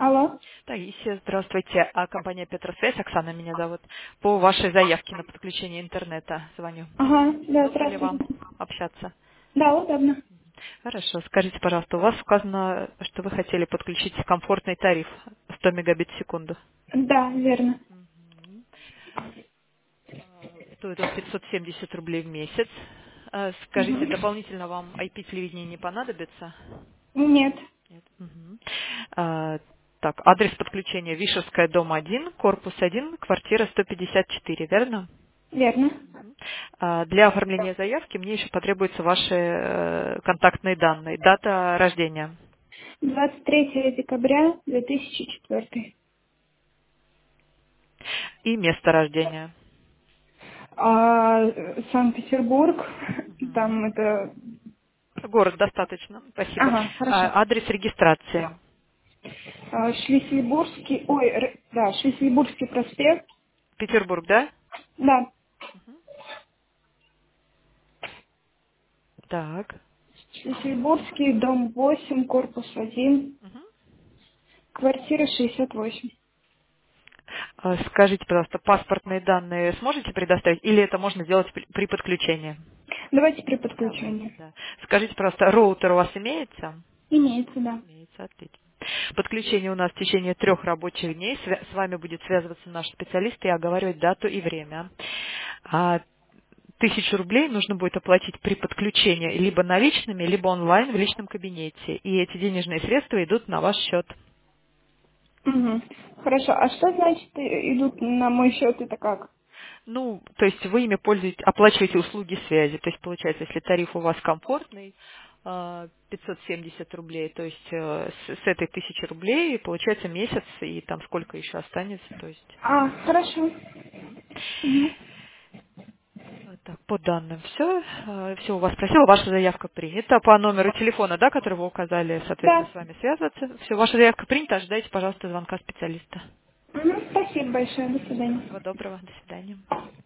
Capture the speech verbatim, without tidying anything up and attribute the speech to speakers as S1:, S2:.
S1: Алло.
S2: Таисия, здравствуйте. А компания Петросвязь, Оксана меня зовут. По вашей заявке на подключение интернета звоню.
S1: Ага, да,
S2: Удобно ли
S1: здравствуйте.
S2: вам общаться?
S1: Да, удобно.
S2: Хорошо. Скажите, пожалуйста, у вас указано, что вы хотели подключить комфортный тариф сто мегабит в секунду.
S1: Да, верно.
S2: Мгм. Стоит он пятьсот семьдесят рублей в месяц. А, Скажите,
S1: Мгм.
S2: дополнительно вам ай пи-телевидение не понадобится?
S1: Нет,
S2: Нет. Мгм. А, Так, адрес подключения Вишевская, дом один, корпус один, квартира сто пятьдесят четыре, верно?
S1: верно.
S2: А, Для оформления заявки мне еще потребуются ваши э, контактные данные, дата рождения
S1: двадцать третьего декабря две тысячи четвёртый.
S2: и место рождения.
S1: А, э, Санкт-Петербург,
S2: Мгм.
S1: там это...
S2: Город достаточно, спасибо.
S1: Ага, хорошо.
S2: А, Адрес регистрации.
S1: А, Шлиссельбургский, ой, р- да, Шлиссельбургский проспект.
S2: Петербург, да?
S1: Да,
S2: Так.
S1: Шлиссельбургский, дом восемь, корпус один,
S2: Мгм.
S1: квартира шестьдесят восемь.
S2: А, Скажите, пожалуйста, паспортные данные сможете предоставить или это можно сделать при при подключении?
S1: Давайте при
S2: Давайте,
S1: подключении.
S2: да. Скажите, пожалуйста, роутер у вас имеется?
S1: Имеется, да.
S2: Имеется, отлично. Подключение у нас в течение трех рабочих дней. Свя- С вами будет связываться наш специалист и оговаривать дату и время. А тысячу рублей нужно будет оплатить при подключении либо наличными, либо онлайн в личном кабинете. И эти денежные средства идут на ваш счет.
S1: Мгм. Хорошо. А что значит э, идут на мой счет, это как?
S2: Ну, то есть вы ими пользуетесь, оплачиваете услуги связи. То есть получается, если тариф у вас комфортный, а, пятьсот семьдесят рублей, то есть э, с, с этой тысячи рублей получается месяц и там сколько еще останется, то есть.
S1: А, хорошо.
S2: Мгм.
S1: Мгм.
S2: Вот так, по данным все, все у вас спросила, ваша заявка принята по номеру телефона, да, который вы указали, соответственно,
S1: Да.
S2: с вами связываться. Все, ваша заявка принята, ожидайте, пожалуйста, звонка специалиста.
S1: Мгм. Спасибо большое. До
S2: Мгм.
S1: свидания.
S2: Всего доброго, до свидания.